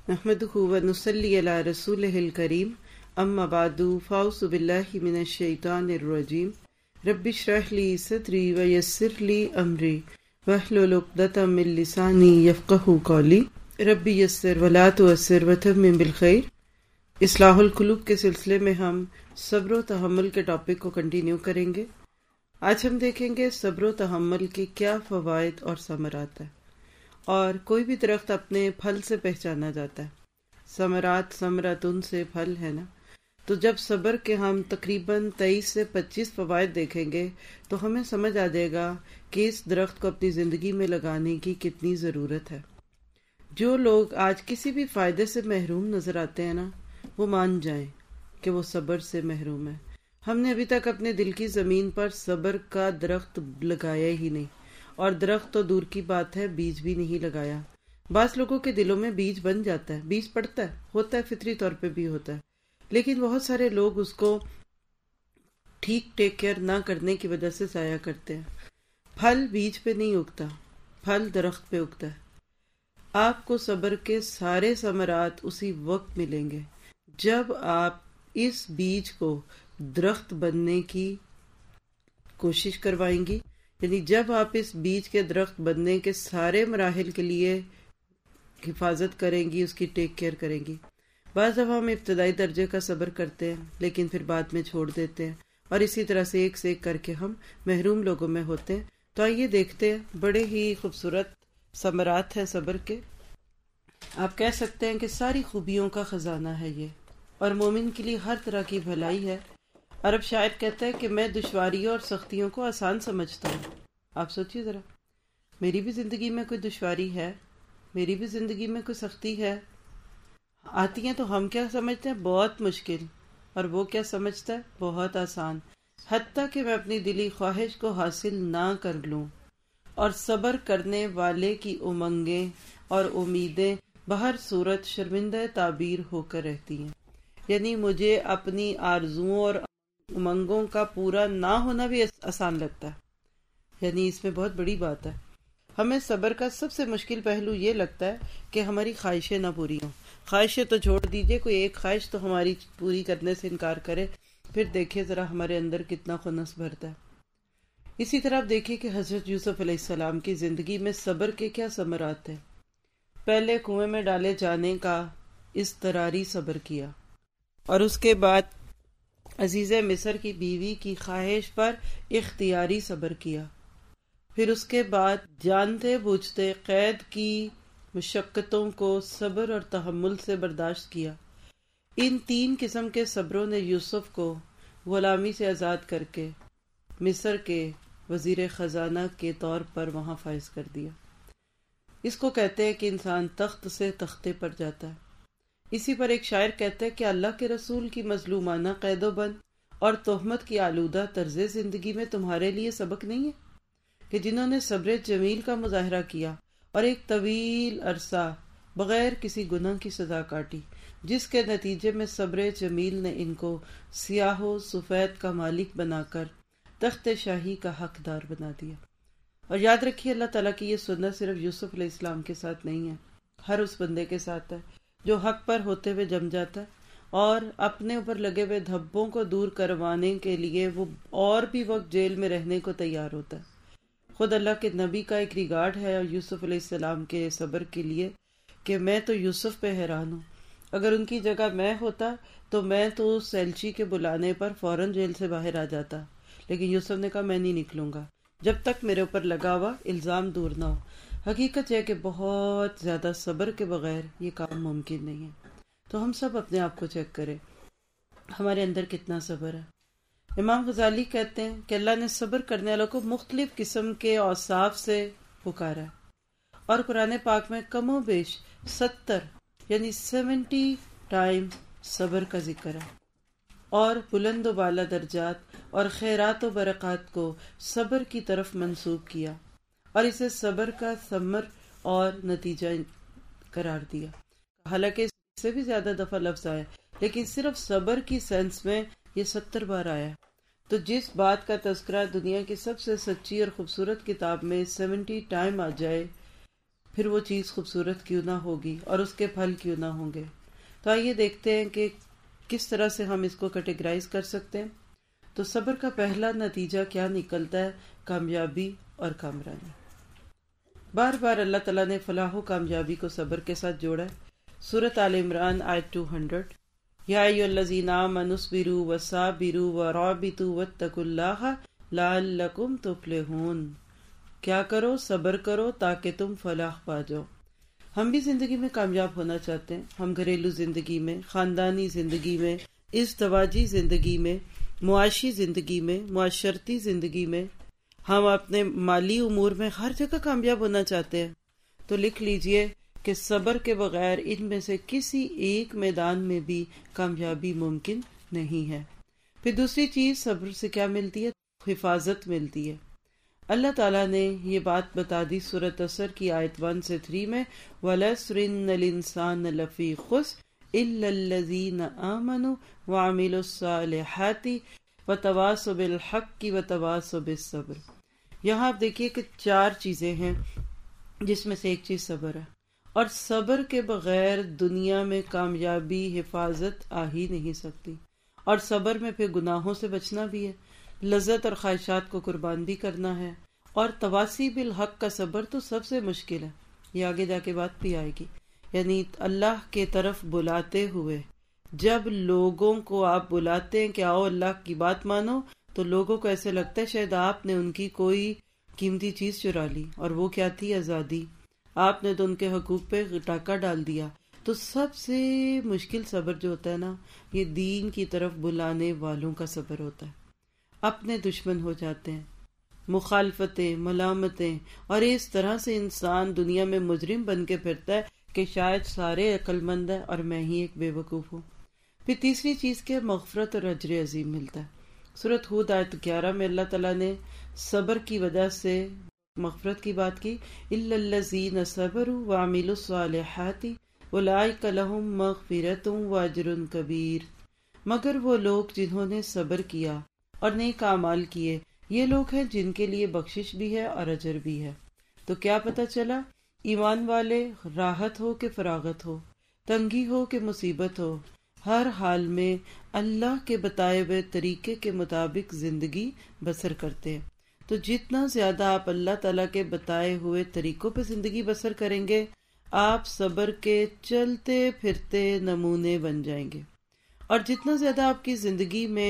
نحمدہ ونصلی علی رسولہ الکریم اما بعد فاعوذ باللہ من الشیطان الرجیم رب اشرح لی صدری ویسر لی امری واحلل عقدۃ من لسانی یفقہوا قولی رب یسر ولا تعسر وتمم بالخیر۔ اصلاح القلوب کے سلسلے میں ہم صبر و تحمل کے ٹاپک کو کنٹینیو کریں گے۔ آج ہم دیکھیں گے صبر و تحمل کے کیا فوائد اور ثمرات ہیں، اور کوئی بھی درخت اپنے پھل سے پہچانا جاتا ہے۔ ثمرات ثمرتن سے پھل ہے نا، تو جب صبر کے ہم تقریباً 23 سے 25 فوائد دیکھیں گے تو ہمیں سمجھ آ جائے گا کہ اس درخت کو اپنی زندگی میں لگانے کی کتنی ضرورت ہے۔ جو لوگ آج کسی بھی فائدے سے محروم نظر آتے ہیں نا، وہ مان جائیں کہ وہ صبر سے محروم ہے۔ ہم نے ابھی تک اپنے دل کی زمین پر صبر کا درخت لگایا ہی نہیں، اور درخت تو دور کی بات ہے، بیج بھی نہیں لگایا۔ بعض لوگوں کے دلوں میں بیج بن جاتا ہے، بیج پڑتا ہے، ہوتا ہے، فطری طور پہ بھی ہوتا ہے، لیکن بہت سارے لوگ اس کو ٹھیک ٹیک کیئر نہ کرنے کی وجہ سے ضائع کرتے ہیں۔ پھل بیج پہ نہیں اگتا، پھل درخت پہ اگتا ہے۔ آپ کو صبر کے سارے ثمرات اسی وقت ملیں گے جب آپ اس بیج کو درخت بننے کی کوشش کروائیں گی، یعنی جب آپ اس بیج کے درخت بننے کے سارے مراحل کے لیے حفاظت کریں گی، اس کی ٹیک کیئر کریں گی۔ بعض دفعہ ہم ابتدائی درجے کا صبر کرتے ہیں لیکن پھر بعد میں چھوڑ دیتے ہیں، اور اسی طرح سے ایک کر کے ہم محروم لوگوں میں ہوتے ہیں۔ تو آئیے دیکھتے ہیں، بڑے ہی خوبصورت ثمرات ہیں صبر کے۔ آپ کہہ سکتے ہیں کہ ساری خوبیوں کا خزانہ ہے یہ، اور مومن کے لیے ہر طرح کی بھلائی ہے۔ عرب شاعر کہتا ہے کہ میں دشواریوں اور سختیوں کو آسان سمجھتا ہوں۔ آپ سوچیے ذرا، میری بھی زندگی میں کوئی دشواری ہے، میری بھی زندگی میں کوئی سختی ہے، آتی ہیں تو ہم کیا سمجھتے ہیں؟ بہت مشکل، اور وہ کیا سمجھتا ہے؟ بہت آسان، حتیٰ کہ میں اپنی دلی خواہش کو حاصل نہ کر لوں۔ اور صبر کرنے والے کی امنگیں اور امیدیں بہر صورت شرمندہ تعبیر ہو کر رہتی ہیں، یعنی مجھے اپنی آرزوؤں اور امنگوں کا پورا نہ ہونا بھی آسان لگتا ہے، یعنی اس میں بہت بڑی بات ہے۔ ہمیں صبر کا سب سے مشکل پہلو یہ لگتا ہے کہ ہماری خواہشیں نہ پوری ہوں۔ خواہشیں تو چھوڑ دیجئے، کوئی ایک خواہش تو ہماری پوری کرنے سے انکار کرے، پھر دیکھیں ذرا ہمارے اندر کتنا خنث بھرتا ہے۔ اسی طرح آپ دیکھیں کہ حضرت یوسف علیہ السلام کی زندگی میں صبر کے کیا ثمرات ہیں۔ پہلے کنویں میں ڈالے جانے کا اضطراری صبر کیا، اور اس کے بعد عزیز مصر کی بیوی کی خواہش پر اختیاری صبر کیا، پھر اس کے بعد جانتے بوجھتے قید کی مشقتوں کو صبر اور تحمل سے برداشت کیا۔ ان 3 قسم کے صبروں نے یوسف کو غلامی سے آزاد کر کے مصر کے وزیر خزانہ کے طور پر وہاں فائز کر دیا۔ اس کو کہتے ہیں کہ انسان تخت سے تختے پر جاتا ہے۔ اسی پر ایک شاعر کہتا ہے کہ اللہ کے رسول کی مظلومانہ قید و بند اور تہمت کی آلودہ طرز زندگی میں تمہارے لیے سبق نہیں ہے کہ جنہوں نے صبر جمیل کا مظاہرہ کیا اور ایک طویل عرصہ بغیر کسی گناہ کی سزا کاٹی، جس کے نتیجے میں صبر جمیل نے ان کو سیاہ و سفید کا مالک بنا کر تخت شاہی کا حقدار بنا دیا۔ اور یاد رکھیے، اللہ تعالیٰ کی یہ سنت صرف یوسف علیہ السلام کے ساتھ نہیں ہے، ہر اس بندے کے ساتھ ہے جو حق پر ہوتے ہوئے جم جاتا ہے اور اپنے اوپر لگے ہوئے دھبوں کو دور کروانے کے لیے وہ اور بھی وقت جیل میں رہنے کو تیار ہوتا ہے۔ خود اللہ کے نبی کا ایک ریگارڈ ہے اور یوسف علیہ السلام کے صبر کے لیے کہ میں تو یوسف پہ حیران ہوں، اگر ان کی جگہ میں ہوتا تو میں تو سیلچی کے بلانے پر فوراً جیل سے باہر آ جاتا، لیکن یوسف نے کہا میں نہیں نکلوں گا جب تک میرے اوپر لگا ہوا الزام دور نہ ہو۔ حقیقت ہے کہ بہت زیادہ صبر کے بغیر یہ کام ممکن نہیں ہے۔ تو ہم سب اپنے آپ کو چیک کریں، ہمارے اندر کتنا صبر ہے۔ امام غزالی کہتے ہیں کہ اللہ نے صبر کرنے والوں کو مختلف قسم کے اوصاف سے پکارا ہے، اور قرآن پاک میں کم و بیش 70 یعنی 70 ٹائم صبر کا ذکر ہے، اور بلند و بالا درجات اور خیرات و برکات کو صبر کی طرف منسوب کیا، اور اسے صبر کا ثمر اور نتیجہ قرار دیا۔ حالانکہ اس سے بھی زیادہ دفعہ لفظ آیا، لیکن صرف صبر کی سینس میں یہ 70 بار آیا۔ تو جس بات کا تذکرہ دنیا کی سب سے سچی اور خوبصورت کتاب میں 70 ٹائم آ جائے پھر وہ چیز خوبصورت کیوں نہ ہوگی اور اس کے پھل کیوں نہ ہوں گے۔ تو آئیے دیکھتے ہیں کہ کس طرح سے ہم اس کو کیٹیگرائز کر سکتے ہیں۔ تو صبر کا پہلا نتیجہ کیا نکلتا ہے؟ کامیابی اور کامرانی۔ بار بار اللہ تعالیٰ نے فلاح و کامیابی کو صبر کے ساتھ جوڑا ہے۔ سورۃ آل عمران آیت 200، یا ایھا الذین آمنوا اصبروا وصابروا ورابطوا واتقوا اللہ لعلکم تفلحون۔ کیا کرو؟ صبر کرو تاکہ تم فلاح پا جاؤ۔ ہم بھی زندگی میں کامیاب ہونا چاہتے ہیں۔ ہم گھریلو زندگی میں، خاندانی زندگی میں، ازدواجی زندگی میں، معاشی زندگی میں، معاشرتی زندگی میں، ہم اپنے مالی امور میں ہر جگہ کامیاب ہونا چاہتے ہیں۔ تو لکھ لیجئے کہ صبر کے بغیر ان میں سے کسی ایک میدان میں بھی کامیابی ممکن نہیں ہے۔ پھر دوسری چیز صبر سے کیا ملتی ہے؟ حفاظت ملتی ہے۔ اللہ تعالیٰ نے یہ بات بتا دی سورۃ عصر کی آیت 1 سے 3 میں، وَالْعَصْرِ إِنَّ الْإِنسَانَ لَفِي خُسْرٍ إِلَّا الَّذِينَ آمَنُوا وَعَمِلُوا الصَّالِحَاتِ وَتَوَاصَوْا بِالْحَقِّ وَتَوَاصَوْا بِالصَّبْرِ۔ یہاں آپ دیکھیے کہ 4 چیزیں ہیں جس میں سے ایک چیز صبر ہے، اور صبر کے بغیر دنیا میں کامیابی، حفاظت آ ہی نہیں سکتی۔ اور صبر میں پھر گناہوں سے بچنا بھی ہے، لذت اور خواہشات کو قربان بھی کرنا ہے، اور تواصی بالحق کا صبر تو سب سے مشکل ہے۔ یہ آگے جا کے بات بھی آئے گی، یعنی اللہ کے طرف بلاتے ہوئے جب لوگوں کو آپ بلاتے ہیں کہ آؤ اللہ کی بات مانو، تو لوگوں کو ایسے لگتا ہے شاید آپ نے ان کی کوئی قیمتی چیز چرا لی، اور وہ کیا تھی؟ آزادی۔ آپ نے تو ان کے حقوق پہ ٹاکا ڈال دیا۔ تو سب سے مشکل صبر جو ہوتا ہے نا، یہ دین کی طرف بلانے والوں کا صبر ہوتا ہے۔ اپنے دشمن ہو جاتے ہیں، مخالفتیں، ملامتیں، اور اس طرح سے انسان دنیا میں مجرم بن کے پھرتا ہے کہ شاید سارے عقل مند ہیں اور میں ہی ایک بے وقوف ہوں۔ پھر تیسری چیز کے مغفرت اور اجر عظیم ملتا ہے۔ سورۃ ہود آیت 11 میں اللہ تعالیٰ نے صبر کی وجہ سے مغفرت کی بات کی، إِلَّا الَّذِينَ صَبَرُوا وَعَمِلُوا الصَّالِحَاتِ أُولَٰئِكَ لَهُم مَّغْفِرَةٌ وَأَجْرٌ كَبِيرٌ۔ مگر وہ لوگ جنہوں نے صبر کیا اور نیک اعمال کیے، یہ لوگ ہیں جن کے لیے بخشش بھی ہے اور اجر بھی ہے۔ تو کیا پتہ چلا؟ ایمان والے راحت ہو کہ فراغت ہو، تنگی ہو کہ مصیبت ہو، ہر حال میں اللہ کے بتائے ہوئے طریقے کے مطابق زندگی بسر کرتے ہیں۔ تو جتنا زیادہ آپ اللہ تعالیٰ کے بتائے ہوئے طریقوں پہ زندگی بسر کریں گے، آپ صبر کے چلتے پھرتے نمونے بن جائیں گے، اور جتنا زیادہ آپ کی زندگی میں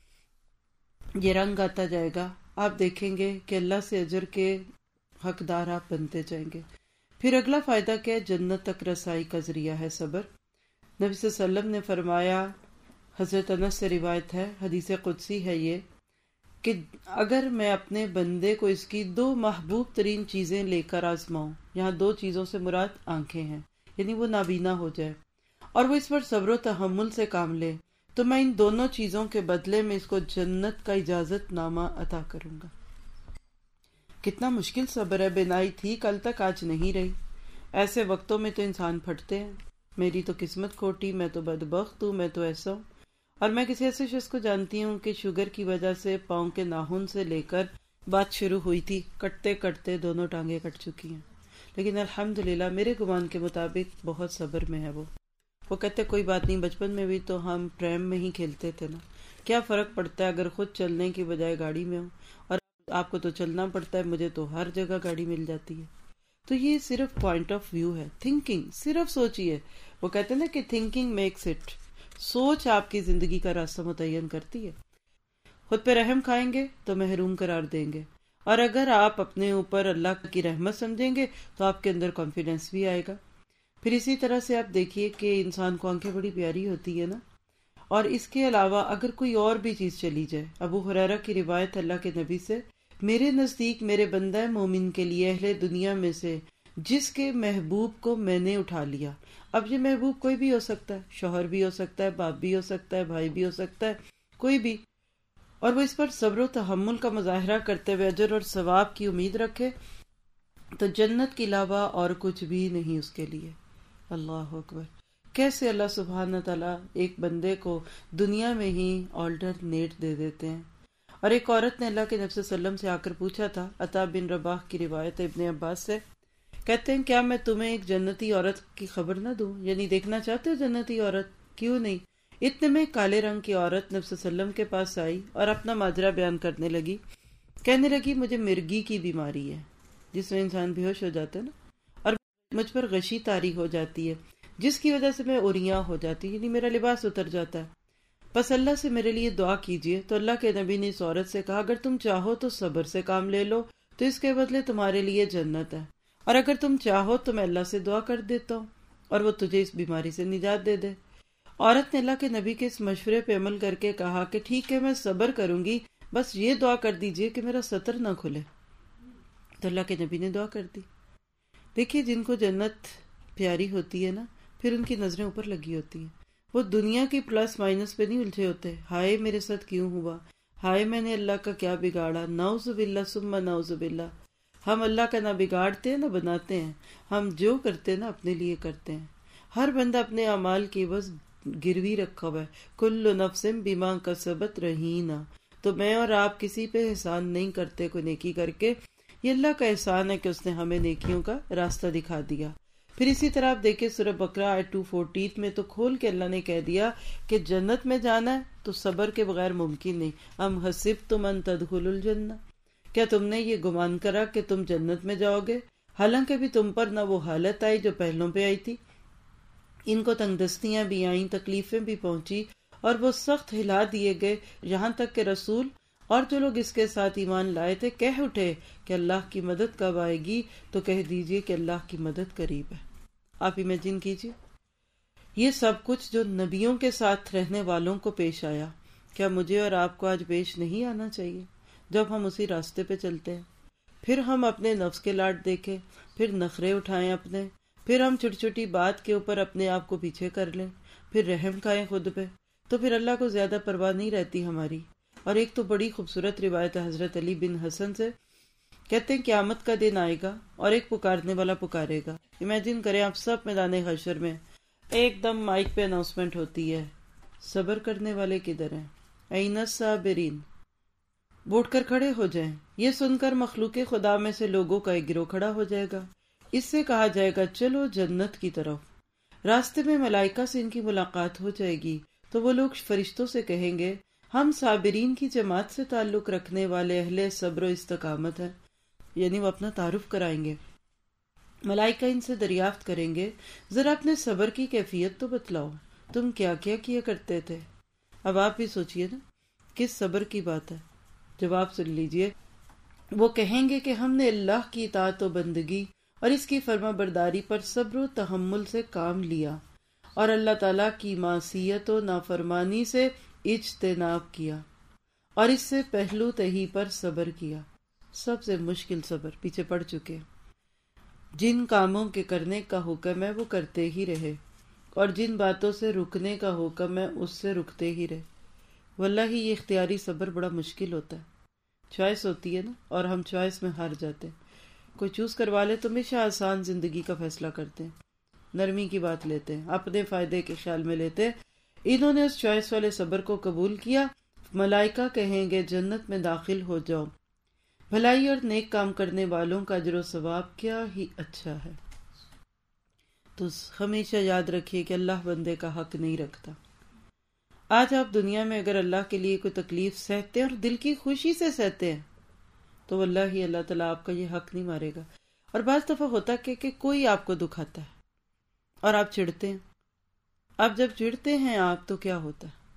یہ رنگ آتا جائے گا، آپ دیکھیں گے کہ اللہ سے اجر کے حقدار آپ بنتے جائیں گے۔ پھر اگلا فائدہ کیا ہے؟ جنت تک رسائی کا ذریعہ ہے صبر۔ نبی صلی اللہ علیہ وسلم نے فرمایا، حضرت انس سے روایت ہے، حدیث قدسی ہے یہ، کہ اگر میں اپنے بندے کو اس کی 2 محبوب ترین چیزیں لے کر آزماؤں، یہاں 2 چیزوں سے مراد آنکھیں ہیں، یعنی وہ نابینا ہو جائے، اور وہ اس پر صبر و تحمل سے کام لے، تو میں ان دونوں چیزوں کے بدلے میں اس کو جنت کا اجازت نامہ عطا کروں گا۔ کتنا مشکل صبر ہے، بینائی تھی کل تک، آج نہیں رہی۔ ایسے وقتوں میں تو انسان پھٹتے ہیں، میری تو قسمت کھوٹی، میں تو بدبخت ہوں، میں تو ایسا ہوں۔ اور میں کسی ایسے شخص کو جانتی ہوں کہ شوگر کی وجہ سے پاؤں کے ناخن سے لے کر بات شروع ہوئی تھی، کٹتے کٹتے دونوں ٹانگیں کٹ چکی ہیں، لیکن الحمدللہ میرے گمان کے مطابق بہت صبر میں ہے وہ کہتے کوئی بات نہیں، بچپن میں بھی تو ہم پریم میں ہی کھیلتے تھے نا، کیا فرق پڑتا ہے اگر خود چلنے کی بجائے گاڑی میں ہوں، اور آپ کو تو چلنا پڑتا ہے، مجھے تو ہر جگہ گاڑی مل جاتی ہے۔ تو یہ صرف پوائنٹ آف ویو ہے، تھنکنگ، صرف سوچئے۔ وہ کہتے ہیں نا کہ تھنکنگ میکس اٹ، سوچ آپ کی زندگی کا راستہ متعین کرتی ہے۔ خود پہ رحم کھائیں گے تو محروم قرار دیں گے، اور اگر آپ اپنے اوپر اللہ کی رحمت سمجھیں گے تو آپ کے اندر کانفیڈنس بھی آئے گا۔ پھر اسی طرح سے آپ دیکھیے کہ انسان کو آنکھیں بڑی پیاری ہوتی ہے نا، اور اس کے علاوہ اگر کوئی اور بھی چیز چلی جائے، ابو ہریرہ کی روایت اللہ کے نبی سے، میرے نزدیک میرے بندہ مومن کے لیے اہل دنیا میں سے جس کے محبوب کو میں نے اٹھا لیا، اب یہ محبوب کوئی بھی ہو سکتا ہے، شوہر بھی ہو سکتا ہے، باپ بھی ہو سکتا ہے، بھائی بھی ہو سکتا ہے، کوئی بھی، اور وہ اس پر صبر و تحمل کا مظاہرہ کرتے ہوئے اجر اور ثواب کی امید رکھے، تو جنت کے علاوہ اور کچھ بھی نہیں اس کے لیے۔ اللہ اکبر! کیسے اللہ سبحانہ تعالیٰ ایک بندے کو دنیا میں ہی آلٹرنیٹ دے دیتے ہیں۔ اور ایک عورت نے اللہ کے نبی صلی اللہ علیہ وسلم سے آ کر پوچھا تھا، عطا بن رباح کی روایت ابن عباس سے، کہتے ہیں کیا میں تمہیں ایک جنتی عورت کی خبر نہ دوں، یعنی دیکھنا چاہتے ہو جنتی عورت؟ کیوں نہیں؟ اتنے میں کالے رنگ کی عورت نبی صلی اللہ علیہ وسلم کے پاس آئی اور اپنا ماجرا بیان کرنے لگی. کہنے لگی مجھے مرگی کی بیماری ہے، جس میں انسان بے ہوش ہو جاتا ہے نا، اور مجھ پر غشی طاری ہو جاتی ہے جس کی وجہ سے میں اوریاں ہو جاتی، یعنی میرا لباس اتر جاتا ہے. بس اللہ سے میرے لیے دعا کیجیے. تو اللہ کے نبی نے اس عورت سے کہا اگر تم چاہو تو صبر سے کام لے لو تو اس کے بدلے تمہارے لیے جنت ہے، اور اگر تم چاہو تو میں اللہ سے دعا کر دیتا ہوں اور وہ تجھے اس بیماری سے نجات دے دے. عورت نے اللہ کے نبی کے اس مشورے پہ عمل کر کے کہا کہ ٹھیک ہے میں صبر کروں گی، بس یہ دعا کر دیجئے کہ میرا سطر نہ کھلے. تو اللہ کے نبی نے دعا کر دی. دیکھیے جن کو جنت پیاری ہوتی ہے نا، پھر ان کی نظریں اوپر لگی ہوتی ہیں. وہ دنیا کی پلس مائنس پہ نہیں الجھے ہوتے، ہائے میرے ساتھ کیوں ہوا، ہائے میں نے اللہ کا کیا بگاڑا، نعوذ باللہ ثم نعوذ باللہ. ہم اللہ کا نہ بگاڑتے ہیں نہ بناتے ہیں، ہم جو کرتے ہیں نا اپنے لیے کرتے ہیں. ہر بندہ اپنے اعمال کی بس گروی رکھا ہوا ہے. کل نفس بما کسبت رہینہ. تو میں اور آپ کسی پہ احسان نہیں کرتے کوئی نیکی کر کے، یہ اللہ کا احسان ہے کہ اس نے ہمیں نیکیوں کا راستہ دکھا دیا. پھر اسی طرح آپ دیکھیں سورہ بقرہ آیت 240 میں تو کھول کے اللہ نے کہہ دیا کہ جنت میں جانا ہے تو صبر کے بغیر ممکن نہیں. ام حسبتم ان تدخلوا الجنہ، کیا تم نے یہ گمان کرا کہ تم جنت میں جاؤ گے، حالانکہ بھی تم پر نہ وہ حالت آئی جو پہلوں پہ آئی تھی. ان کو تنگ دستیاں بھی آئیں، تکلیفیں بھی پہنچی، اور وہ سخت ہلا دیے گئے، یہاں تک کہ رسول اور جو لوگ اس کے ساتھ ایمان لائے تھے کہہ اٹھے کہ اللہ کی مدد کب آئے گی، تو کہہ دیجئے کہ اللہ کی مدد قریب ہے. آپ امیجن کیجئے یہ سب کچھ جو نبیوں کے ساتھ رہنے والوں کو پیش آیا، کیا مجھے اور آپ کو آج پیش نہیں آنا چاہیے جب ہم اسی راستے پہ چلتے ہیں؟ پھر ہم اپنے نفس کے لاڈ دیکھیں، پھر نخرے اٹھائیں اپنے، پھر ہم چھوٹی چھوٹی بات کے اوپر اپنے آپ کو پیچھے کر لیں، پھر رحم کھائیں خود پہ، تو پھر اللہ کو زیادہ پرواہ نہیں رہتی ہماری. اور ایک تو بڑی خوبصورت روایت ہے حضرت علی بن حسن سے، کہتے ہیں قیامت کا دن آئے گا اور ایک پکارنے والا پکارے گا. امیجن کریں آپ سب میدان حشر میں، ایک دم مائک پہ اناؤنسمنٹ ہوتی ہے، صبر کرنے والے کدھر ہیں، این الصابرین، اٹھ کر کھڑے ہو جائیں. یہ سن کر مخلوق خدا میں سے لوگوں کا ایک گروہ کھڑا ہو جائے گا. اس سے کہا جائے گا چلو جنت کی طرف. راستے میں ملائکہ سے ان کی ملاقات ہو جائے گی تو وہ لوگ فرشتوں سے کہیں گے ہم صابرین کی جماعت سے تعلق رکھنے والے اہل صبر و استقامت ہیں، یعنی وہ اپنا تعارف کرائیں گے. ملائکہ ان سے دریافت کریں گے ذرا اپنے صبر کی کیفیت تو بتلاؤ، تم کیا کیا کیا کرتے تھے. اب آپ بھی سوچئے نا کس صبر کی بات ہے. جواب سن لیجئے. وہ کہیں گے کہ ہم نے اللہ کی اطاعت و بندگی اور اس کی فرما برداری پر صبر و تحمل سے کام لیا، اور اللہ تعالیٰ کی معصیت و نافرمانی سے اجتناب کیا، اور اس سے پہلو تہی پر صبر کیا. سب سے مشکل صبر پیچھے پڑ چکے. جن کاموں کے کرنے کا حکم ہے وہ کرتے ہی رہے، اور جن باتوں سے رکنے کا حکم ہے اس سے رکتے ہی رہے. واللہ یہ اختیاری صبر بڑا مشکل ہوتا ہے. چوائس ہوتی ہے نا، اور ہم چوائس میں ہار جاتے ہیں. کوئی چوز کروا لے تو ہمیشہ آسان زندگی کا فیصلہ کرتے ہیں، نرمی کی بات لیتے ہیں، اپنے فائدے کے خیال میں لیتے ہیں. انہوں نے اس چوائس والے صبر کو قبول کیا. ملائکہ کہیں گے جنت میں داخل ہو جاؤ. بھلائی اور نیک کام کرنے والوں کا اجر و ثواب کیا ہی اچھا ہے. تو ہمیشہ یاد رکھیے کہ اللہ بندے کا حق نہیں رکھتا. آج آپ دنیا میں اگر اللہ کے لیے کوئی تکلیف سہتے ہیں اور دل کی خوشی سے سہتے ہیں تو واللہ ہی اللہ تعالیٰ آپ کا یہ حق نہیں مارے گا. اور بعض دفعہ ہوتا کہ کوئی آپ کو دکھاتا ہے اور آپ چڑھتے ہیں. اب جب چڑھتے ہیں آپ تو کیا ہوتا ہے؟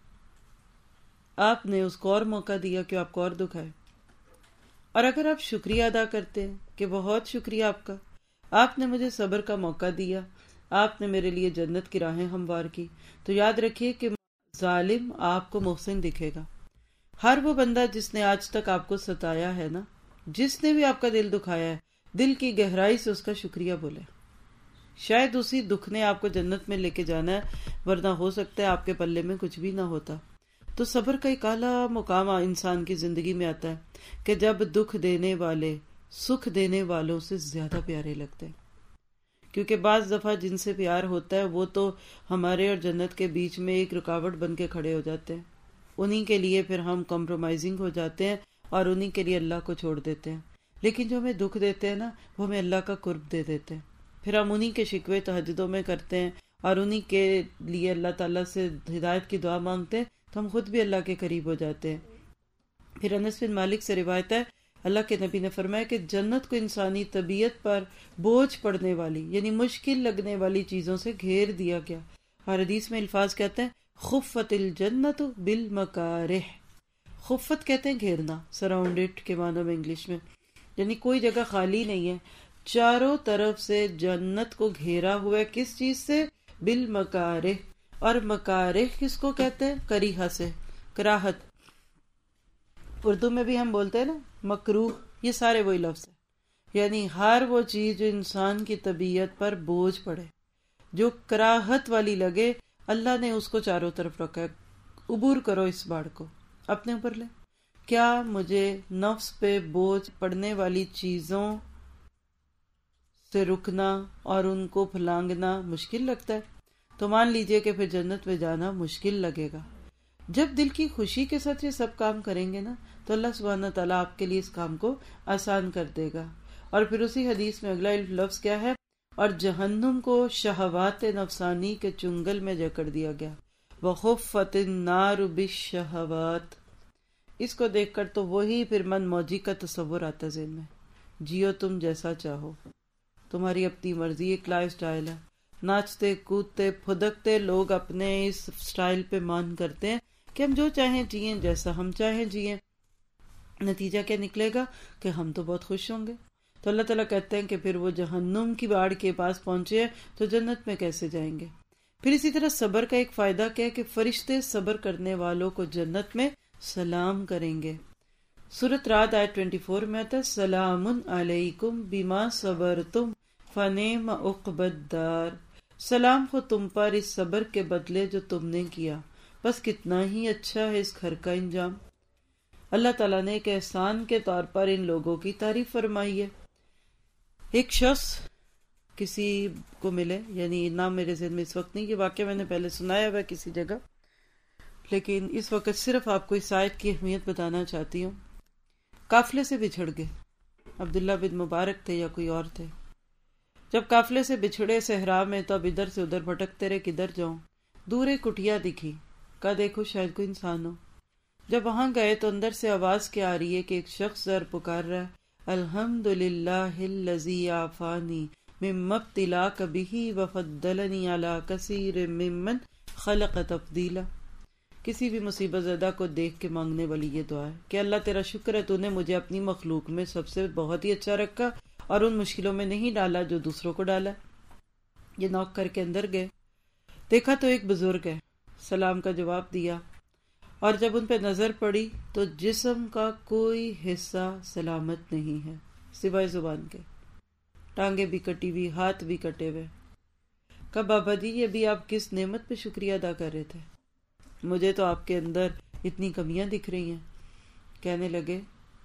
آپ نے اس کو اور موقع دیا کہ آپ کو اور دکھائے. اور اگر آپ شکریہ ادا کرتے ہیں کہ بہت شکریہ آپ کا، آپ نے مجھے صبر کا موقع دیا، آپ نے میرے لیے جنت کی راہیں ہموار کی، تو یاد رکھیے کہ ظالم آپ کو محسن دکھے گا. ہر وہ بندہ جس نے آج تک آپ کو ستایا ہے نا، جس نے بھی آپ کا دل دکھایا ہے، دل کی گہرائی سے اس کا شکریہ بولے. شاید اسی دکھ نے آپ کو جنت میں لے کے جانا ہے، ورنہ ہو سکتا ہے آپ کے پلے میں کچھ بھی نہ ہوتا. تو صبر کا ایک اعلیٰ مقام انسان کی زندگی میں آتا ہے کہ جب دکھ دینے والے سکھ دینے والوں سے زیادہ پیارے لگتے ہیں. کیونکہ بعض دفعہ جن سے پیار ہوتا ہے وہ تو ہمارے اور جنت کے بیچ میں ایک رکاوٹ بن کے کھڑے ہو جاتے ہیں. انہی کے لیے پھر ہم کمپرومائزنگ ہو جاتے ہیں اور انہی کے لیے اللہ کو چھوڑ دیتے ہیں. لیکن جو ہمیں دکھ دیتے ہیں نا وہ ہمیں اللہ کا قرب دے دیتے ہیں، پھر ہم انہی کے شکوے تہجدوں میں کرتے ہیں اور انہی کے لیے اللہ تعالیٰ سے ہدایت کی دعا مانگتے ہیں، تو ہم خود بھی اللہ کے قریب ہو جاتے ہیں۔ پھر انس بن مالک سے روایت ہے اللہ کے نبی نے فرمایا کہ جنت کو انسانی طبیعت پر بوجھ پڑنے والی یعنی مشکل لگنے والی چیزوں سے گھیر دیا گیا، اور حدیث میں الفاظ کہتے ہیں خفت الجنت بالمکارہ، خفت کہتے ہیں گھیرنا، سراؤنڈڈ کے معنوں میں انگلش میں، یعنی کوئی جگہ خالی نہیں ہے، چاروں طرف سے جنت کو گھیرا ہوا ہے، کس چیز سے؟ بالمکارہ، اور مکارہ کس کو کہتے ہیں؟ کریہہ سے، کراہت، اردو میں بھی ہم بولتے ہیں نا مکروہ، یہ سارے وہی لفظ ہیں، یعنی ہر وہ چیز جو انسان کی طبیعت پر بوجھ پڑے، جو کراہت والی لگے، اللہ نے اس کو چاروں طرف رکھا ہے۔ عبور کرو اس باڑ کو، اپنے اوپر لے۔ کیا مجھے نفس پہ بوجھ پڑنے والی چیزوں سے رکنا اور ان کو پھلانگنا مشکل لگتا ہے؟ تو مان لیجئے کہ پھر جنت میں جانا مشکل لگے گا۔ جب دل کی خوشی کے ساتھ یہ سب کام کریں گے نا تو اللہ سبحانہ تعالیٰ آپ کے لیے اس کام کو آسان کر دے گا۔ اور پھر اسی حدیث میں اگلا لفظ کیا ہے؟ اور جہنم کو شہوات نفسانی کے چنگل میں جکڑ دیا گیا، وَخُفَّتِ النَّارُ بِالشَّهَوَاتِ۔ اس کو دیکھ کر تو وہی پھر من موجی کا تصور آتا ذہن میں، جیو تم جیسا چاہو، تمہاری اپنی مرضی، ایک لائف سٹائل ہے، ناچتے کودتے پھدکتے لوگ اپنے اس سٹائل پہ مان کرتے ہیں کہ ہم جو چاہیں جئیں، جیسا ہم چاہیں جئیں۔ نتیجہ کیا نکلے گا کہ ہم تو بہت خوش ہوں گے۔ تو اللہ تعالیٰ کہتے ہیں کہ پھر وہ جہنم کی باڑ کے پاس پہنچے ہیں تو جنت میں کیسے جائیں گے؟ پھر اسی طرح صبر کا ایک فائدہ کیا ہے کہ فرشتے صبر کرنے والوں کو جنت میں سلام کریں گے۔ سورۃ رعد آیت 24 میں آتا ہے سلام علیکم بما صبرتم فنعم عقبی الدار، سلام ہو تم پر اس صبر کے بدلے جو تم نے کیا، بس کتنا ہی اچھا ہے اس گھر کا انجام۔ اللہ تعالیٰ نے ایک احسان کے طور پر ان لوگوں کی تعریف فرمائی ہے۔ ایک شخص کسی کو ملے، یعنی نام میرے ذہن میں اس وقت نہیں، یہ واقعہ میں نے پہلے سنایا ہوا کسی جگہ، لیکن اس وقت صرف آپ کو اس آیت کی اہمیت بتانا چاہتی ہوں۔ قافلے سے بچھڑ گئے، عبداللہ بن مبارک تھے یا کوئی اور تھے۔ جب قافلے سے بچھڑے صحرا میں تو اب ادھر سے ادھر بھٹکتے رہے، کدھر جاؤں۔ دور ایک کٹیا دکھی، کہا دیکھو شاید کوئی انسان ہو۔ جب وہاں گئے تو اندر سے آواز کیا آ رہی ہے کہ ایک شخص ذر پکار رہا ہے الحمدللہ الذی عافانی مما ابتلاک بہ وفضلنی علی کثیر ممن خلق تفضیلا۔ کسی بھی مصیبت زدہ کو دیکھ کے مانگنے والی یہ دعا ہے کہ اللہ تیرا شکر ہے تو نے مجھے اپنی مخلوق میں سب سے بہت ہی اچھا رکھا اور ان مشکلوں میں نہیں ڈالا جو دوسروں کو ڈالا۔ یہ نوک کر کے اندر گئے، دیکھا تو ایک بزرگ ہے، سلام کا جواب دیا، اور جب ان پہ نظر پڑی تو جسم کا کوئی حصہ سلامت نہیں ہے سوائے زبان کے، ٹانگیں بھی کٹی ہوئی، ہاتھ بھی کٹے ہوئے۔ کہا بابا جی یہ بھی آپ کس نعمت پہ شکریہ ادا کر رہے تھے؟ مجھے تو آپ کے اندر اتنی کمیاں دکھ رہی ہیں۔ کہنے لگے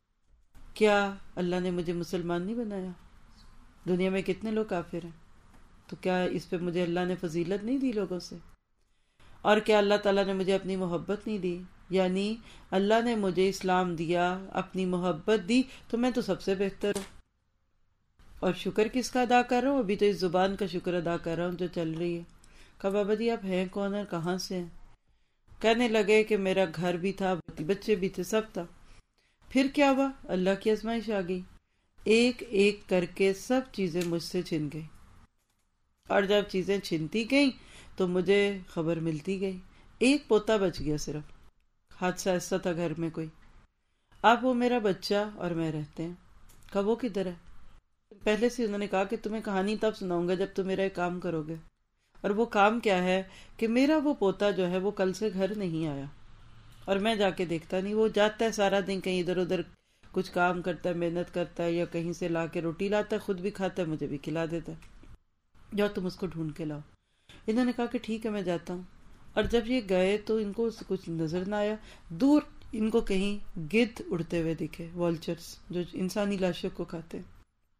کیا اللہ نے مجھے مسلمان نہیں بنایا؟ دنیا میں کتنے لوگ کافر ہیں، تو کیا اس پہ مجھے اللہ نے فضیلت نہیں دی لوگوں سے؟ اور کیا اللہ تعالیٰ نے مجھے اپنی محبت نہیں دی؟ یعنی اللہ نے مجھے اسلام دیا، اپنی محبت دی، تو میں تو سب سے بہتر ہوں۔ اور شکر کس کا ادا کر رہا ہوں؟ ابھی تو اس زبان کا شکر ادا کر رہا ہوں جو چل رہی ہے۔ کہا بابا جی آپ ہیں کون اور کہاں سے ہیں؟ کہنے لگے کہ میرا گھر بھی تھا، بچے بھی تھے، سب تھا۔ پھر کیا ہوا؟ اللہ کی آزمائش آ گئی، ایک ایک کر کے سب چیزیں مجھ سے چھن گئی، اور جب چیزیں چھنتی گئیں تو مجھے خبر ملتی گئی، ایک پوتا بچ گیا صرف۔ حادثہ ایسا تھا گھر میں کوئی، اب وہ میرا بچہ اور میں رہتے ہیں۔ کہا وہ کدھر ہے؟ پہلے سے انہوں نے کہا کہ تمہیں کہانی تب سناؤں گا جب تم میرا ایک کام کرو گے، اور وہ کام کیا ہے کہ میرا وہ پوتا جو ہے وہ کل سے گھر نہیں آیا، اور میں جا کے دیکھتا نہیں، وہ جاتا ہے سارا دن کہیں ادھر ادھر کچھ کام کرتا ہے، محنت کرتا ہے، یا کہیں سے لا کے روٹی لاتا ہے، خود بھی کھاتا ہے، مجھے بھی کھلا دیتا ہے، جاؤ تم اس کو ڈھونڈ کے لاؤ۔ انہوں نے کہا کہ ٹھیک ہے میں جاتا ہوں۔ اور جب یہ گئے تو ان کو کچھ نظر نہ آیا، دور ان کو کہیں گدھ اڑتے ہوئے دکھے، والچرز جو انسانی لاشوں کو کھاتے ہیں۔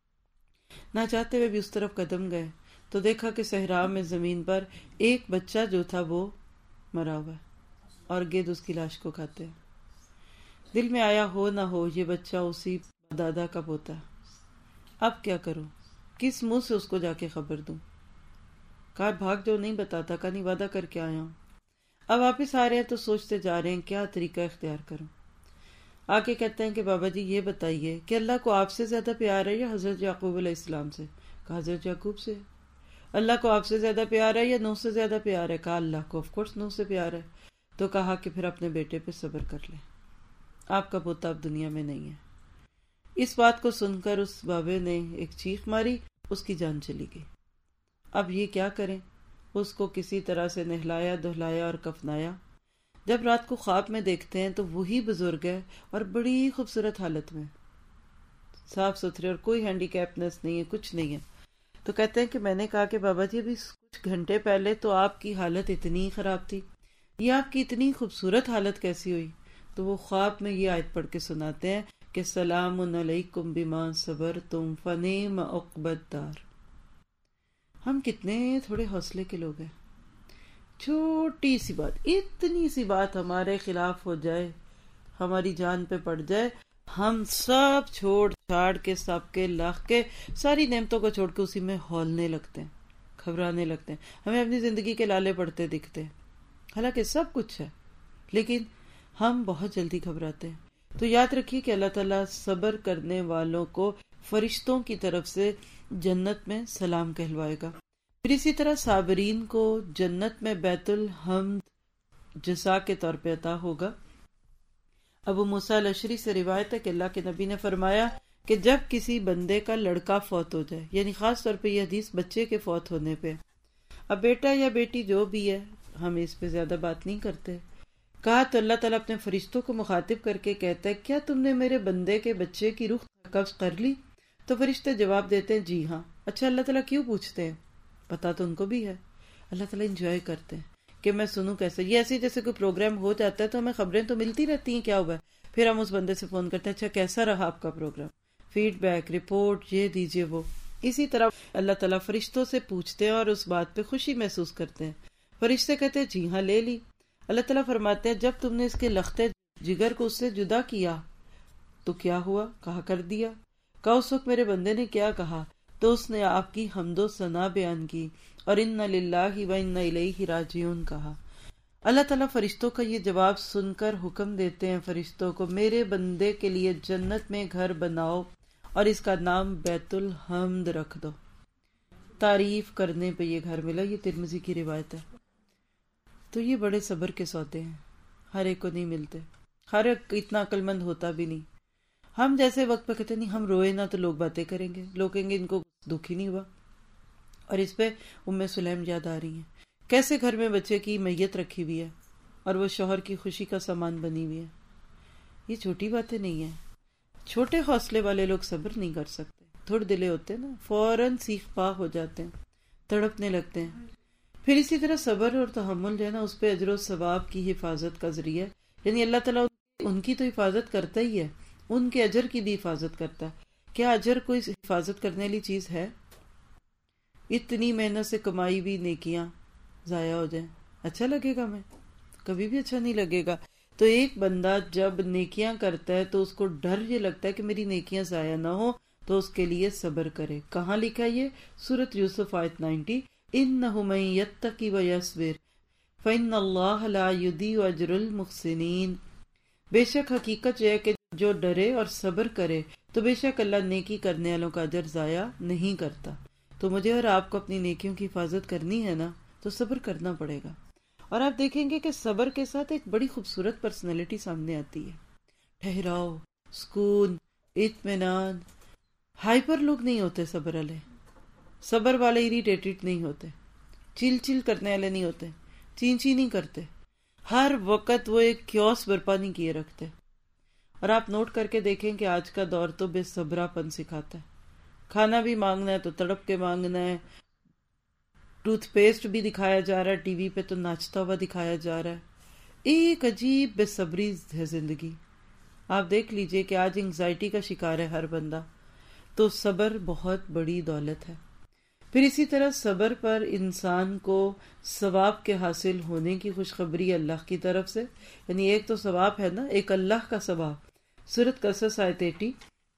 نہ چاہتے ہوئے بھی اس طرف قدم گئے تو دیکھا کہ صحرا میں زمین پر ایک بچہ جو تھا وہ مرا ہوا ہے اور گدھ اس کی لاش کو کھاتے ہیں۔ دل میں آیا ہو نہ ہو یہ بچہ اسی دادا کا پوتا، اب کیا کروں، کس منہ سے اس کو جا کے خبر دوں؟ کہا بھاگ جو، نہیں بتاتا، کا نہیں وعدہ کر کے آیا ہوں۔ اب واپس آ رہے ہیں تو سوچتے جا رہے ہیں کیا طریقہ اختیار کروں۔ آ کے کہتے ہیں کہ بابا جی یہ بتائیے کہ اللہ کو آپ سے زیادہ پیار ہے یا حضرت یعقوب علیہ السلام سے؟ کہا حضرت یعقوب سے۔ اللہ کو آپ سے زیادہ پیار ہے یا نوح سے زیادہ پیار ہے؟ کہا اللہ کو آف کورس نوح سے پیار ہے۔ تو کہا کہ پھر اپنے بیٹے پہ صبر کر لیں، آپ کا پوتا اب دنیا میں نہیں ہے۔ اس بات کو سن کر اس بابے نے ایک چیخ ماری، اس کی جان چلی گئی۔ اب یہ کیا کریں؟ اس کو کسی طرح سے نہلایا دہلایا اور کفنایا۔ جب رات کو خواب میں دیکھتے ہیں تو وہی بزرگ ہے اور بڑی خوبصورت حالت میں، صاف ستھرے، اور کوئی ہینڈی کیپنس نہیں ہے، کچھ نہیں ہے۔ تو کہتے ہیں کہ میں نے کہا کہ بابا جی ابھی کچھ گھنٹے پہلے تو آپ کی حالت اتنی خراب تھی، یہ آپ کی اتنی خوبصورت حالت کیسی ہوئی؟ تو وہ خواب میں یہ آیت پڑھ کے سناتے ہیں کہ سلام علیکم بما صبرتم فنعم عقبی الدار۔ ہم کتنے تھوڑے حوصلے کے لوگ ہیں، چھوٹی سی بات، اتنی سی بات ہمارے خلاف ہو جائے، ہماری جان پہ پڑ جائے، ہم سب چھوڑ چھاڑ کے، سب کے لاکھ کے، ساری نعمتوں کو چھوڑ کے اسی میں ہولنے لگتے ہیں، گھبرانے لگتے ہیں، ہمیں اپنی زندگی کے لالے پڑتے دکھتے ہیں، حالانکہ سب کچھ ہے، لیکن ہم بہت جلدی گھبراتے ہیں۔ تو یاد رکھیے کہ اللہ تعالیٰ صبر کرنے والوں کو فرشتوں کی طرف سے جنت میں سلام کہلوائے گا۔ پھر اسی طرح صابرین کو جنت میں بیت الحمد جزا کے طور پہ عطا ہوگا۔ ابو موسیٰ الاشعری سے روایت ہے کہ اللہ کے نبی نے فرمایا کہ جب کسی بندے کا لڑکا فوت ہو جائے، یعنی خاص طور پہ یہ حدیث بچے کے فوت ہونے پہ، اب بیٹا یا بیٹی جو بھی ہے، ہم اس پہ زیادہ بات نہیں کرتے، کہا تو اللہ تعالیٰ اپنے فرشتوں کو مخاطب کر کے کہتا ہے کیا تم نے میرے بندے کے بچے کی روح قبض کر لی؟ تو فرشتے جواب دیتے ہیں جی ہاں۔ اچھا اللہ تعالیٰ کیوں پوچھتے ہیں؟ پتا تو ان کو بھی ہے، اللہ تعالیٰ انجوائے کرتے ہیں کہ میں سنوں کیسے۔ یہ ایسے جیسے کوئی پروگرام ہو جاتا ہے تو ہمیں خبریں تو ملتی رہتی ہیں کیا ہوا ہے، پھر ہم اس بندے سے فون کرتے ہیں اچھا کیسا رہا آپ کا پروگرام، فیڈ بیک، رپورٹ، یہ دیجیے وہ۔ اسی طرح اللہ تعالیٰ فرشتوں سے پوچھتے ہیں اور اس بات پہ خوشی محسوس کرتے ہیں۔ فرشتے کہتے ہیں جی ہاں لے لی۔ اللہ تعالیٰ فرماتے ہیں جب تم نے اس کے لختے جگر کو اس سے جدا کیا تو کیا ہوا؟ کہا کر دیا۔ کہا اس وقت میرے بندے نے کیا کہا؟ تو اس نے آپ کی حمد و ثنا بیان کی اور انا للہ و انا الیہ راجعون کہا۔ اللہ تعالیٰ فرشتوں کا یہ جواب سن کر حکم دیتے ہیں فرشتوں کو میرے بندے کے لیے جنت میں گھر بناؤ اور اس کا نام بیت الحمد رکھ دو۔ تعریف کرنے پہ یہ گھر ملا، یہ ترمذی کی روایت ہے۔ تو یہ بڑے صبر کے سوتے ہیں، ہر ایک کو نہیں ملتے، ہر ایک اتنا عقل مند ہوتا بھی نہیں۔ ہم جیسے وقت پہ کہتے نہیں ہم روئے نہ تو لوگ باتیں کریں گے، لوگ کہیں گے ان کو دکھ ہی نہیں ہوا۔ اور اس پہ ام سلیم یاد آ رہی ہیں، کیسے گھر میں بچے کی میت رکھی ہوئی ہے اور وہ شوہر کی خوشی کا سامان بنی ہوئی ہے۔ یہ چھوٹی باتیں نہیں ہیں۔ چھوٹے حوصلے والے لوگ صبر نہیں کر سکتے، تھوڑے دلے ہوتے ہیں نا، فوراً سیخ پا ہو جاتے ہیں، تڑپنے لگتے ہیں۔ پھر اسی طرح صبر اور تحمل جو ہے نا، اس پہ اجر و ثواب کی حفاظت کا ذریعہ، یعنی اللہ تعالیٰ ان کی تو حفاظت کرتا ہی ہے، ان کے اجر کی بھی حفاظت کرتا ہے۔ کیا اجر کوئی حفاظت کرنے والی چیز ہے؟ اتنی محنت سے کمائی بھی نیکیاں ضائع ہو جائیں، اچھا لگے گا؟ میں کبھی بھی اچھا نہیں لگے گا۔ تو ایک بندہ جب نیکیاں کرتا ہے تو اس کو ڈر یہ لگتا ہے کہ میری نیکیاں ضائع نہ ہو، تو اس کے لیے صبر کرے۔ کہاں لکھا یہ؟ سورۃ یوسف آیت 90، اِنَّهُ مَن يَتَّقِ وَيَصْبِرْ فَإِنَّ اللَّهَ لَا يُضِيعُ أَجْرَ الْمُحْسِنِينَ۔ بے شک حقیقت یہ ہے کہ جو ڈرے اور صبر کرے تو بے شک اللہ نیکی کرنے والوں کا اجر ضائع نہیں کرتا۔ تو مجھے اور آپ کو اپنی نیکیوں کی حفاظت کرنی ہے نا، تو صبر کرنا پڑے گا۔ اور آپ دیکھیں گے کہ صبر کے ساتھ ایک بڑی خوبصورت پرسنالٹی سامنے آتی ہے، ٹھہراؤ، سکون، اطمینان۔ ہائپر لوگ نہیں ہوتے صبر والے، صبر والے اریٹیٹڈ نہیں ہوتے، چل چل کرنے والے نہیں ہوتے، چینچی نہیں کرتے، ہر وقت وہ ایک کیوس برپا نہیں کیے رکھتے۔ اور آپ نوٹ کر کے دیکھیں کہ آج کا دور تو بے صبرا پن سکھاتا ہے، کھانا بھی مانگنا ہے تو تڑپ کے مانگنا ہے، ٹوتھ پیسٹ بھی دکھایا جا رہا ہے ٹی وی پہ تو ناچتا ہوا دکھایا جا رہا ہے، ایک عجیب بے صبری ہے زندگی۔ آپ دیکھ لیجئے کہ آج انگزائٹی کا شکار ہے ہر بندہ، تو صبر بہت بڑی دولت ہے۔ پھر اسی طرح صبر پر انسان کو ثواب کے حاصل ہونے کی خوشخبری اللہ کی طرف سے، یعنی ایک تو ثواب ہے نا، ایک اللہ کا ثواب۔ سورۃ قصص آیت 80،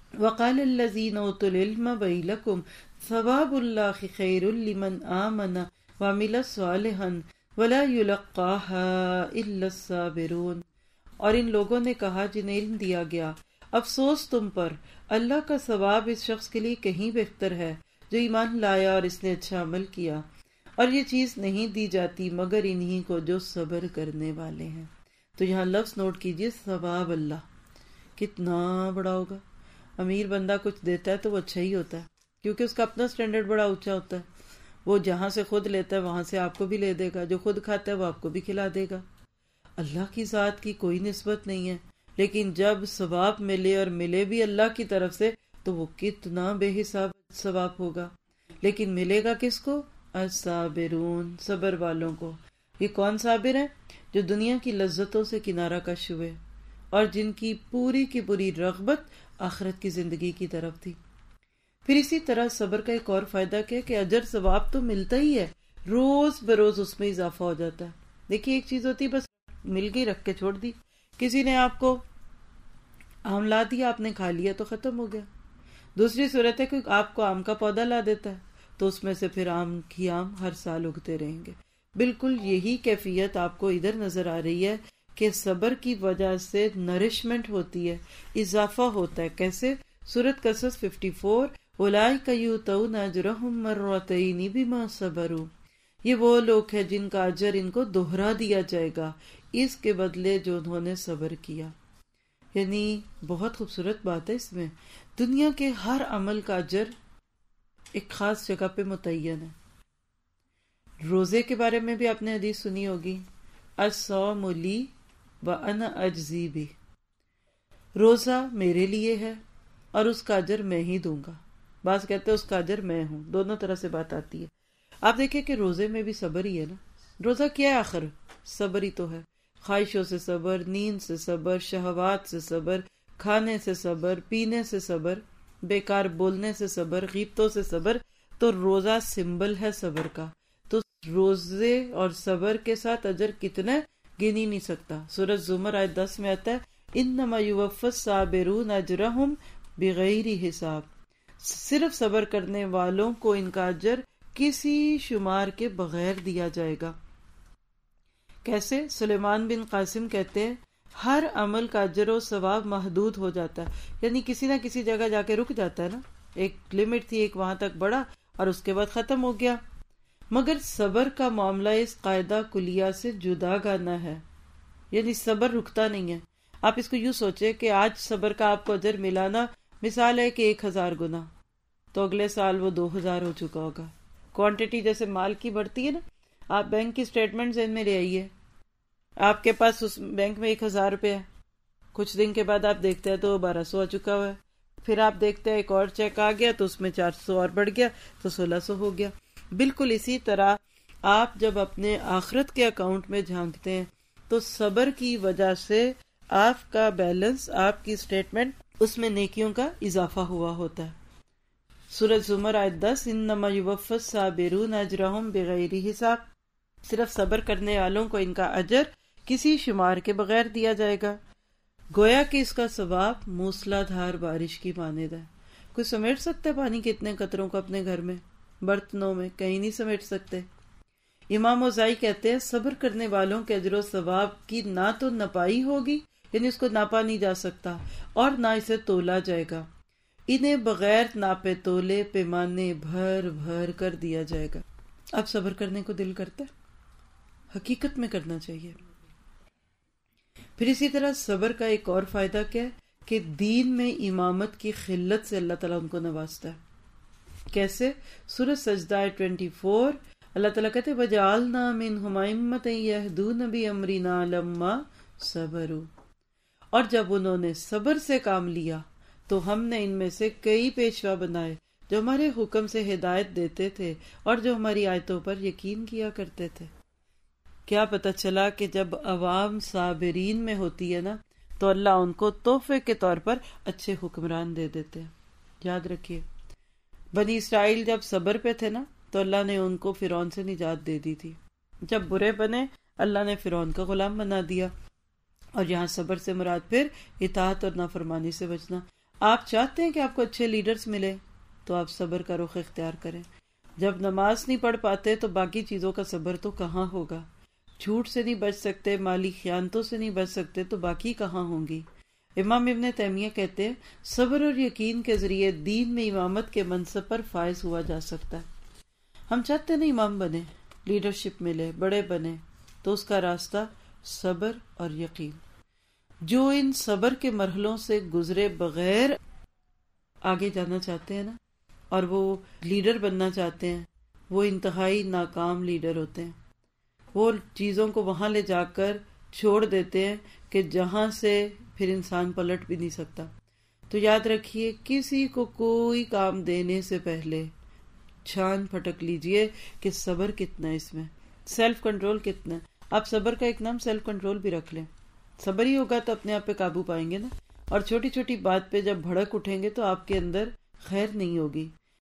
وقال الذین اوتوا العلم ویلکم ثواب اللہ خیر لمن آمن وعمل صالحا ولا یلقاها الا الصابرون، اور ان لوگوں نے کہا جنہیں علم دیا گیا، افسوس تم پر، اللہ کا ثواب اس شخص کے لیے کہیں بہتر ہے جو ایمان لایا اور اس نے اچھا عمل کیا، اور یہ چیز نہیں دی جاتی مگر انہی کو جو صبر کرنے والے ہیں۔ تو یہاں لفظ نوٹ کیجئے، ثواب اللہ، کتنا بڑا ہوگا۔ امیر بندہ کچھ دیتا ہے تو وہ اچھا ہی ہوتا ہے، کیونکہ اس کا اپنا سٹینڈرڈ بڑا اونچا ہوتا ہے، وہ جہاں سے خود لیتا ہے وہاں سے آپ کو بھی لے دے گا، جو خود کھاتا ہے وہ آپ کو بھی کھلا دے گا۔ اللہ کی ذات کی کوئی نسبت نہیں ہے، لیکن جب ثواب ملے اور ملے بھی اللہ کی طرف سے تو وہ کتنا بے حساب ثواب ہوگا۔ لیکن ملے گا کس کو؟ الصابرون، صبر والوں کو۔ یہ کون صابر ہے؟ جو دنیا کی لذتوں سے کنارہ کش ہوئے اور جن کی پوری رغبت آخرت کی زندگی کی طرف تھی۔ پھر اسی طرح صبر کا ایک اور فائدہ کیا کہ اجر ثواب تو ملتا ہی ہے، روز بروز اس میں اضافہ ہو جاتا ہے۔ دیکھیے ایک چیز ہوتی ہے بس مل گئی رکھ کے چھوڑ دی، کسی نے آپ کو آم لا دیا، آپ نے کھا لیا تو ختم ہو گیا۔ دوسری صورت ہے کہ آپ کو آم کا پودا لا دیتا ہے تو اس میں سے پھر آم ہر سال اگتے رہیں گے۔ بالکل یہی کیفیت آپ کو ادھر نظر آ رہی ہے کہ صبر کی وجہ سے نرشمنٹ ہوتی ہے، اضافہ ہوتا ہے۔ کیسے؟ سورۃ قصص 54، اولئک یؤتون اجرہم مرتین بما صبروا، یہ وہ لوگ ہیں جن کا اجر ان کو دوہرا دیا جائے گا اس کے بدلے جو انہوں نے صبر کیا۔ یعنی بہت خوبصورت بات ہے اس میں، دنیا کے ہر عمل کا اجر ایک خاص جگہ پہ متعین ہے۔ روزے کے بارے میں بھی آپ نے حدیث سنی ہوگی، الصوم لی وانا اجزی بہ، روزہ میرے لیے ہے اور اس کا اجر میں ہی دوں گا۔ بعض کہتے ہیں اس کا اجر میں ہوں، دونوں طرح سے بات آتی ہے۔ آپ دیکھیں کہ روزے میں بھی صبر ہی ہے نا، روزہ کیا ہے آخر؟ صبر ہی تو ہے، خواہشوں سے صبر، نیند سے صبر، شہوات سے صبر، کھانے سے صبر، پینے سے صبر، بیکار بولنے سے صبر، غیبتوں سے صبر۔ تو روزہ سمبل ہے صبر کا، تو روزے اور صبر کے ساتھ اجر کتنا گن ہی نہیں سکتا۔ سورۃ زمر آیت 10 میں آتا ہے، انما یوفی الصابرون اجرہم بغیر حساب، صرف صبر کرنے والوں کو ان کا اجر کسی شمار کے بغیر دیا جائے گا۔ کیسے؟ سلیمان بن قاسم کہتے ہیں ہر عمل کا اجر و ثواب محدود ہو جاتا ہے، یعنی کسی نہ کسی جگہ جا کے رک جاتا ہے نا، ایک لمٹ تھی، ایک وہاں تک بڑھا اور اس کے بعد ختم ہو گیا۔ مگر صبر کا معاملہ اس قاعدہ کلیہ سے جدا گانا ہے، یعنی صبر رکتا نہیں ہے۔ آپ اس کو یوں سوچے کہ آج صبر کا آپ کو اجر ملانا مثال ہے کہ 1000 گنا، تو اگلے سال وہ 2000 ہو چکا ہوگا۔ کوانٹٹی جیسے مال کی بڑھتی ہے نا، آپ بینک کی سٹیٹمنٹ ذہن میں لے آئیے، آپ کے پاس اس بینک میں 1000 روپے ہے، کچھ دن کے بعد آپ دیکھتے ہیں تو 1200 آ چکا ہوا ہے، پھر آپ دیکھتے ہیں ایک اور چیک آ گیا تو اس میں 400 اور بڑھ گیا تو 1600 ہو گیا۔ بالکل اسی طرح آپ جب اپنے آخرت کے اکاؤنٹ میں جھانکتے ہیں تو صبر کی وجہ سے آپ کا بیلنس، آپ کی سٹیٹمنٹ، اس میں نیکیوں کا اضافہ ہوا ہوتا ہے۔ سورۃ زمر آیت 10، انما یوفی الصابرون اجرہم بغیر حساب، صرف صبر کرنے والوں کو ان کا اجر کسی شمار کے بغیر دیا جائے گا۔ گویا کہ اس کا ثواب موسلا دھار بارش کی مانند ہے۔ کوئی سمیٹ سکتا ہے پانی کے اتنے قطروں کو اپنے گھر میں، برتنوں میں؟ کہیں نہیں سمیٹ سکتے۔ امام اوزاعی کہتے ہیں صبر کرنے والوں کے اجر و ثواب کی نہ تو نپائی ہوگی، یعنی اس کو ناپا نہیں جا سکتا، اور نہ اسے تولا جائے گا، انہیں بغیر ناپے تولے پیمانے بھر بھر کر دیا جائے گا۔ اب صبر کرنے کو دل کرتا ہے؟ حقیقت میں کرنا چاہیے۔ پھر اسی طرح صبر کا ایک اور فائدہ کیا ہے کہ دین میں امامت کی خلت سے اللہ تعالیٰ ان کو نوازتا ہے۔ کیسے؟ سورۃ سجدہ 24، اللہ تعالیٰ کہتے وَجَعَلْنَا مِنْهُمْ أَئِمَّةً يَهْدُونَ بِأَمْرِنَا لَمَّا صَبَرُوا، اور جب انہوں نے صبر سے کام لیا تو ہم نے ان میں سے کئی پیشوا بنائے جو ہمارے حکم سے ہدایت دیتے تھے اور جو ہماری آیتوں پر یقین کیا کرتے تھے۔ کیا پتہ چلا کہ جب عوام صابرین میں ہوتی ہے نا تو اللہ ان کو تحفے کے طور پر اچھے حکمران دے دیتے ہیں۔ یاد رکھیے، بنی اسرائیل جب صبر پہ تھے نا تو اللہ نے ان کو فرعون سے نجات دے دی تھی، جب برے بنے اللہ نے فرعون کا غلام بنا دیا۔ اور یہاں صبر سے مراد پھر اطاعت اور نافرمانی سے بچنا۔ آپ چاہتے ہیں کہ آپ کو اچھے لیڈرز ملے تو آپ صبر کا رخ اختیار کریں. جب نماز نہیں پڑھ پاتے تو باقی چیزوں کا صبر تو کہاں ہوگا. جھوٹ سے نہیں بچ سکتے، مالی خیانتوں سے نہیں بچ سکتے تو باقی کہاں ہوں گی. امام ابن تیمیہ کہتے ہیں صبر اور یقین کے ذریعے دین میں امامت کے منصب پر فائز ہوا جا سکتا ہے. ہم چاہتے ہیں امام بنے، لیڈرشپ ملے، بڑے بنے، تو اس کا راستہ صبر اور یقین. جو ان صبر کے مرحلوں سے گزرے بغیر آگے جانا چاہتے ہیں نا، اور وہ لیڈر بننا چاہتے ہیں، وہ انتہائی ناکام لیڈر ہوتے ہیں. وہ چیزوں کو وہاں لے جا کر چھوڑ دیتے ہیں کہ جہاں سے پھر انسان پلٹ بھی نہیں سکتا. تو یاد رکھیے، کسی کو کوئی کام دینے سے پہلے چھان پھٹک لیجئے کہ صبر کتنا ہے، اس میں سیلف کنٹرول کتنا ہے. آپ صبر کا ایک نام سیلف کنٹرول بھی رکھ لیں. صبر ہی ہوگا تو اپنے آپ پہ قابو پائیں گے نا. اور چھوٹی چھوٹی بات پہ جب بھڑک اٹھیں گے تو آپ کے اندر خیر نہیں ہوگی.